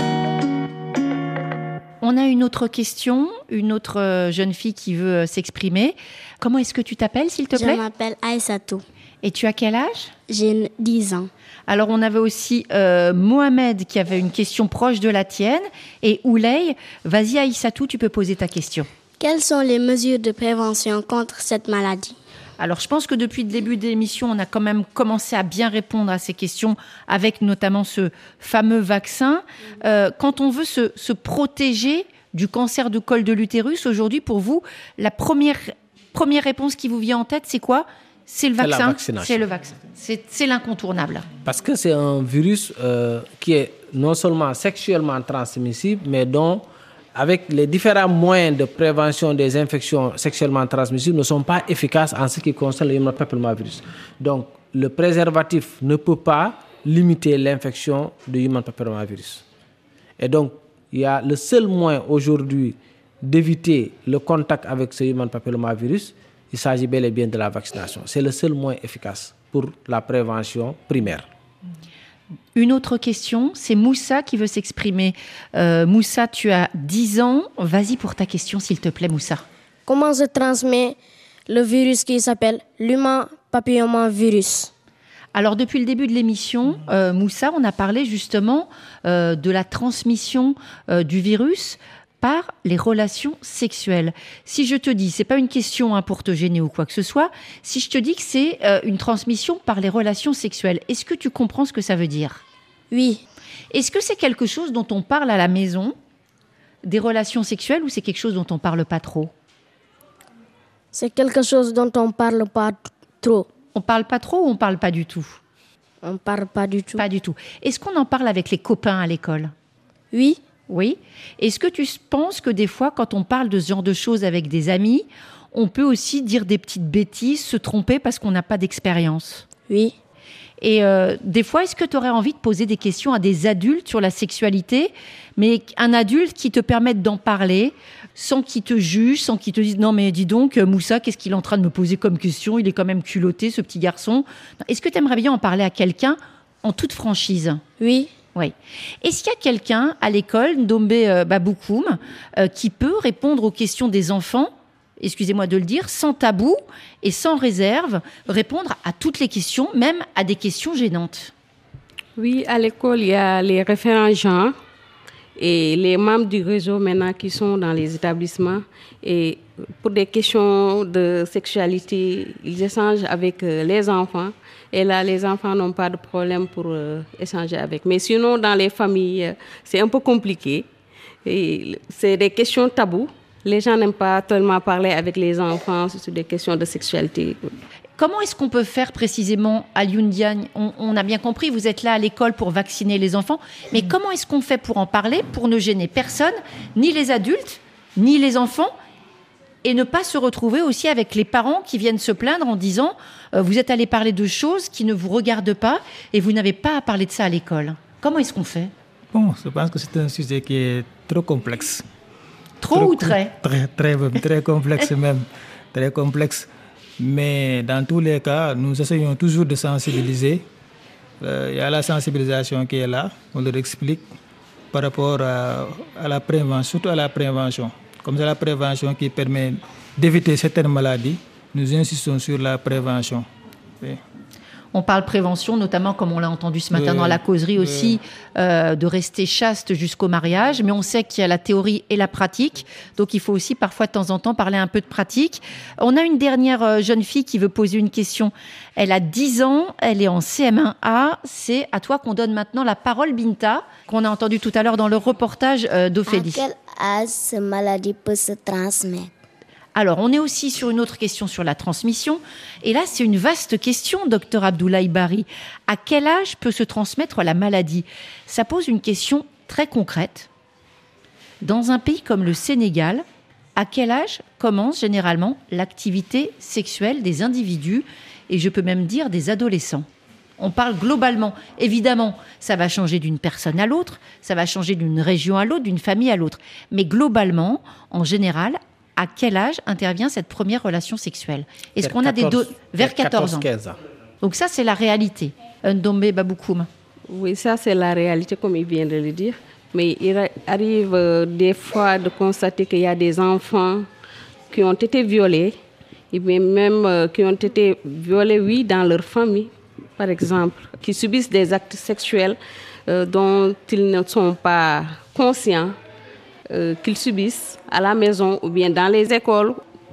On a une autre question, une autre jeune fille qui veut s'exprimer. Comment est-ce que tu t'appelles, s'il te plaît ? Je m'appelle Aïssatou. Et tu as quel âge ? J'ai 10 ans. Alors, on avait aussi Mohamed qui avait une question proche de la tienne. Et Ouley, vas-y Aïssatou, tu peux poser ta question. Quelles sont les mesures de prévention contre cette maladie ? Alors, je pense que depuis le début de l'émission, on a quand même commencé à bien répondre à ces questions avec notamment ce fameux vaccin. Quand on veut se protéger du cancer du col de l'utérus, aujourd'hui, pour vous, la première réponse qui vous vient en tête, c'est quoi ? C'est le vaccin. C'est le vaccin. C'est l'incontournable. Parce que c'est un virus qui est non seulement sexuellement transmissible, mais dont avec les différents moyens de prévention des infections sexuellement transmissibles ne sont pas efficaces en ce qui concerne le human papillomavirus. Donc, le préservatif ne peut pas limiter l'infection du human papillomavirus. Et donc, il y a le seul moyen aujourd'hui d'éviter le contact avec ce human papillomavirus, il s'agit bel et bien de la vaccination. C'est le seul moyen efficace pour la prévention primaire. Une autre question, c'est Moussa qui veut s'exprimer. Moussa, tu as 10 ans. Vas-y pour ta question, s'il te plaît, Moussa. Comment se transmet le virus qui s'appelle l'human papillomavirus ? Alors, depuis le début de l'émission, Moussa, on a parlé justement de la transmission du virus par les relations sexuelles. Si je te dis, c'est pas une question pour te gêner ou quoi que ce soit, si je te dis que c'est une transmission par les relations sexuelles, est-ce que tu comprends ce que ça veut dire ? Oui. Est-ce que c'est quelque chose dont on parle à la maison, des relations sexuelles, ou c'est quelque chose dont on parle pas trop ? C'est quelque chose dont on parle pas trop. On parle pas trop ou on parle pas du tout ? On parle pas du tout. Pas du tout. Est-ce qu'on en parle avec les copains à l'école ? Oui. Oui. Est-ce que tu penses que des fois, quand on parle de ce genre de choses avec des amis, on peut aussi dire des petites bêtises, se tromper parce qu'on n'a pas d'expérience ? Oui. Et des fois, est-ce que tu aurais envie de poser des questions à des adultes sur la sexualité, mais un adulte qui te permette d'en parler sans qu'il te juge, sans qu'il te dise « Non, mais dis donc, Moussa, qu'est-ce qu'il est en train de me poser comme question ? Il est quand même culotté, ce petit garçon. » Est-ce que tu aimerais bien en parler à quelqu'un en toute franchise ? Oui. Oui. Est-ce qu'il y a quelqu'un à l'école, Ndombe Baboukoum, qui peut répondre aux questions des enfants, excusez-moi de le dire, sans tabou et sans réserve, répondre à toutes les questions, même à des questions gênantes ? Oui, à l'école, il y a les référents genre et les membres du réseau maintenant qui sont dans les établissements. Et pour des questions de sexualité, ils échangent avec les enfants. Et là, les enfants n'ont pas de problème pour échanger avec. Mais sinon, dans les familles, c'est un peu compliqué. Et c'est des questions tabous. Les gens n'aiment pas tellement parler avec les enfants sur des questions de sexualité. Comment est-ce qu'on peut faire précisément à Youndiagne ? On a bien compris, vous êtes là à l'école pour vacciner les enfants, mais comment est-ce qu'on fait pour en parler, pour ne gêner personne, ni les adultes, ni les enfants, et ne pas se retrouver aussi avec les parents qui viennent se plaindre en disant vous êtes allé parler de choses qui ne vous regardent pas et vous n'avez pas à parler de ça à l'école. Comment est-ce qu'on fait ? Bon, je pense que c'est un sujet qui est trop complexe. Trop ou très ? Très complexe même. Très complexe. Mais dans tous les cas, nous essayons toujours de sensibiliser. Il y a la sensibilisation qui est là. On leur explique par rapport à la prévention, surtout à la prévention. Comme c'est la prévention qui permet d'éviter certaines maladies, nous insistons sur la prévention. Oui. On parle prévention, notamment, comme on l'a entendu ce matin dans la causerie aussi, de rester chaste jusqu'au mariage. Mais on sait qu'il y a la théorie et la pratique. Donc, il faut aussi parfois, de temps en temps, parler un peu de pratique. On a une dernière jeune fille qui veut poser une question. Elle a 10 ans, elle est en CM1A. C'est à toi qu'on donne maintenant la parole, Binta, qu'on a entendu tout à l'heure dans le reportage d'Ophélie. À quel âge cette maladie peut se transmettre ? Alors, on est aussi sur une autre question sur la transmission. Et là, c'est une vaste question, docteur Abdoulaye Bari. À quel âge peut se transmettre la maladie ? Ça pose une question très concrète. Dans un pays comme le Sénégal, à quel âge commence généralement l'activité sexuelle des individus, et je peux même dire des adolescents ? On parle globalement. Évidemment, ça va changer d'une personne à l'autre, ça va changer d'une région à l'autre, d'une famille à l'autre. Mais globalement, en général, à quel âge intervient cette première relation sexuelle ? Est-ce qu'on a des vers 14 ans. 15 ans. Donc ça, c'est la réalité. Ndombe Baboukoum. Oui, ça, c'est la réalité, comme il vient de le dire. Mais il arrive des fois de constater qu'il y a des enfants qui ont été violés, et même qui ont été violés, oui, dans leur famille, par exemple, qui subissent des actes sexuels dont ils ne sont pas conscients. Qu'ils subissent à la maison ou bien dans les écoles.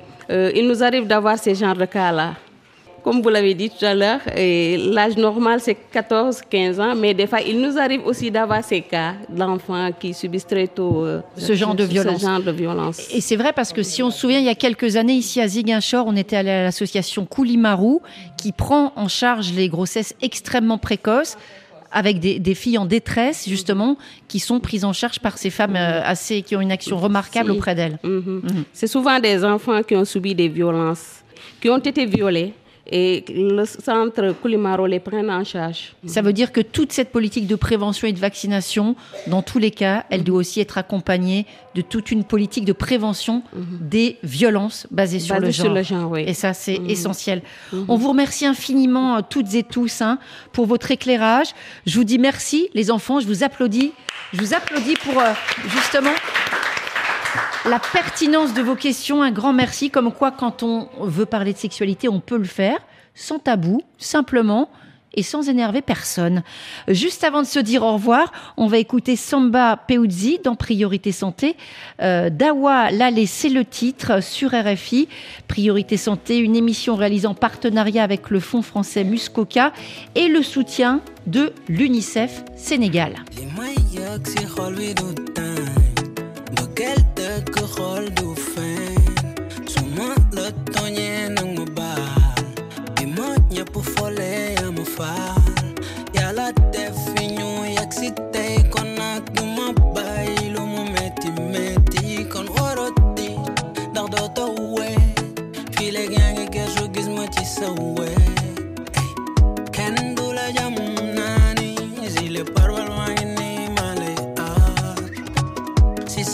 Il nous arrive d'avoir ces genres de cas-là. Comme vous l'avez dit tout à l'heure, l'âge normal, c'est 14-15 ans, mais des fois, il nous arrive aussi d'avoir ces cas d'enfants qui subissent très tôt ce genre de violence. Et c'est vrai parce que si on se souvient, il y a quelques années, ici à Ziguinchor, on était allé à l'association Koulimarou, qui prend en charge les grossesses extrêmement précoces, avec des filles en détresse, justement, qui sont prises en charge par ces femmes qui ont une action remarquable auprès d'elles. C'est souvent des enfants qui ont subi des violences, qui ont été violés, et le centre Koulimaro les prenne en charge. Ça veut dire que toute cette politique de prévention et de vaccination, dans tous les cas, elle doit aussi être accompagnée de toute une politique de prévention des violences basées sur le genre. Oui. Et ça, c'est essentiel. On vous remercie infiniment, toutes et tous, pour votre éclairage. Je vous dis merci, les enfants. Je vous applaudis. Je vous applaudis pour, justement, la pertinence de vos questions. Un grand merci. Comme quoi, quand on veut parler de sexualité, on peut le faire sans tabou, simplement, et sans énerver personne. Juste avant de se dire au revoir, on va écouter Samba Peuzzi dans Priorité Santé. Dawa Lalé, c'est le titre sur RFI. Priorité Santé, une émission réalisée en partenariat avec le Fonds français Muskoka et le soutien de l'UNICEF Sénégal. ñepp folé am faal yàlla def fi ñu yegg si tey kon nag du ma bàyyi lu mu metti metti kon waroti ndax doo tawee fii léegi yaa ngi gëstu gis ma ci sa wee kenn du la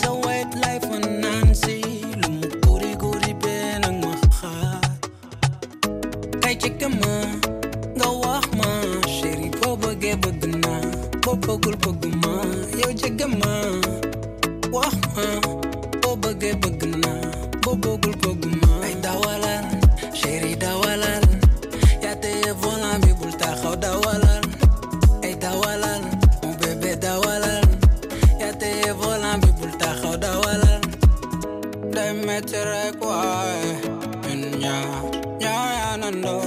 sa white life on Nancy lu mu guri guri be nag ma xaar kay jege ma nga wax ma chéri boo bëggee bëgg naa boo bëggul bëgg ma yow jege ma wax ma boo bëggee bëgg naa boo bëggul bëgg ma ay dawalal chéri dawalal yaa teye volant bi bul taxaw dawalal ay dawalal mon bébé dawalal yaa teye volant bi bul taxaw dawalal day metti rek waaye ñun ñaa yaa nandoo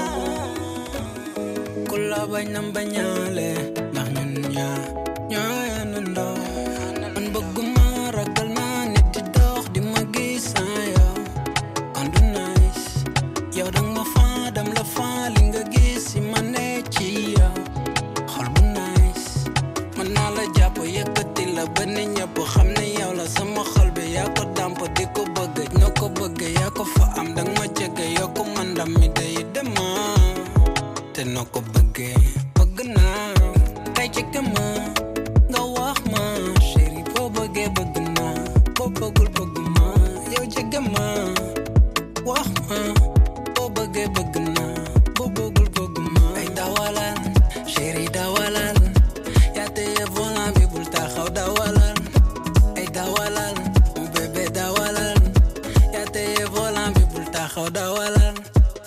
ku la bañ nam bañaale ndax ñun ñaa yaa nandoo man bëgguma ragal naa nit di dox di ma gis sans yow kon du nice yow dang ma faa dam la faa li nga gis si ma ne ci yow xol bu nice man naa la jàpp yëkkati la ba ne ñëpp xam ne yow la sama xol bi yaa ko dàmp di ko bëgg noo ko bëgg yaa ko fa am dang ma jege yoo ko man ndam mi day dema te noo ko bëggee bëgg naa kay jege ma nga wax ma chéri boo bëggee bëgg naa boo bëggul bëgg ma yow jege ma wax ma boo bëggee bëgg naa boo bëggul bëgg ma ay dawalal chéri dawalal yaa teye volant bi bul taxaw dawalal ay dawalal mon bébé dawalal yaa teye volant bi bul taxaw dawalal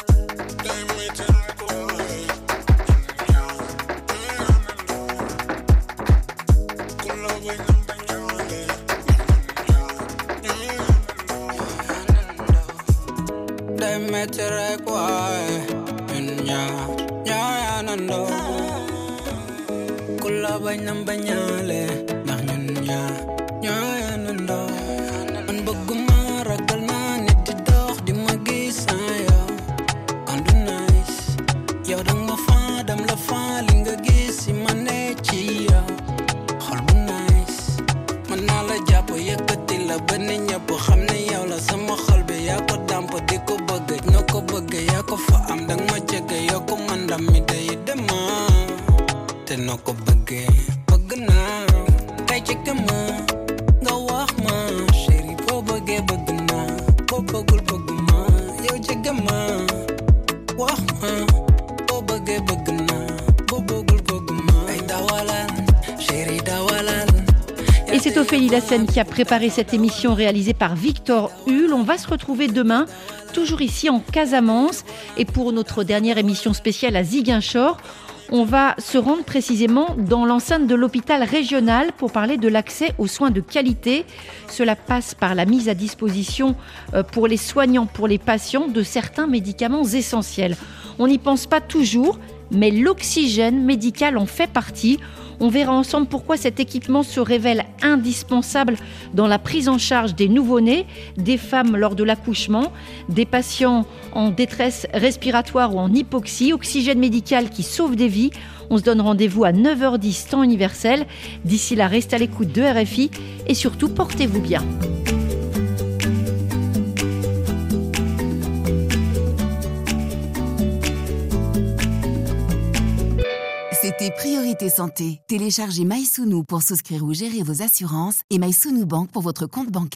day metti rek waaye ñun ñaa yaa nandoo ku la bañ nam bañaale ndax ñun ñaa yaa nandoo man bëgguma ragal naa nit di dox di ma gis sans yow kon du nice yow dang ma faa dam la faa li nga gis si ma ne ci yow xol bu nice man naa la jàpp yëkkati la ba ne ñëpp xam ne yow la sama xol bi yaa ko dàmp di ko bëgg noo ko bëgg yaa ko fa am dang ma jege yoo ko man ndam mi day dema te noo ko bëggee bëgg naa kay jege ma nga wax ma chéri boo bëggee bëgg naa boo bëggul bëgg ma yow jege ma wax ma boo bëggee bëgg naa boo bëggul bëgg ma ay dawalal chéri dawalal. Et c'est Ophélie Lassène qui a préparé cette émission réalisée par Victor Hull. On va se retrouver demain, toujours ici en Casamance. Et pour notre dernière émission spéciale à Ziguinchor, on va se rendre précisément dans l'enceinte de l'hôpital régional pour parler de l'accès aux soins de qualité. Cela passe par la mise à disposition pour les soignants, pour les patients, de certains médicaments essentiels. On n'y pense pas toujours, mais l'oxygène médical en fait partie. On verra ensemble pourquoi cet équipement se révèle indispensable dans la prise en charge des nouveau-nés, des femmes lors de l'accouchement, des patients en détresse respiratoire ou en hypoxie. Oxygène médical qui sauve des vies. On se donne rendez-vous à 9h10 temps universel. D'ici là, restez à l'écoute de RFI et surtout, portez-vous bien. C'était Priorité Santé. Téléchargez MySounou pour souscrire ou gérer vos assurances et MySounou Bank pour votre compte bancaire.